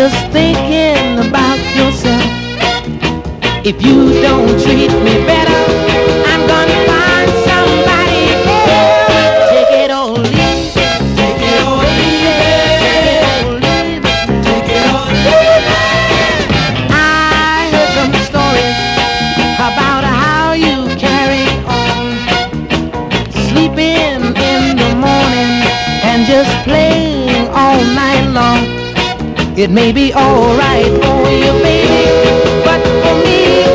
just thinking about yourself. If you don't treat me better, I'm gonna find somebody else. Take it or leave it. Take it or leave it. Take it or leave it. I heard some stories about how you carry on, sleeping in the morning and just playing all night long. It may be all right for you, baby, but for me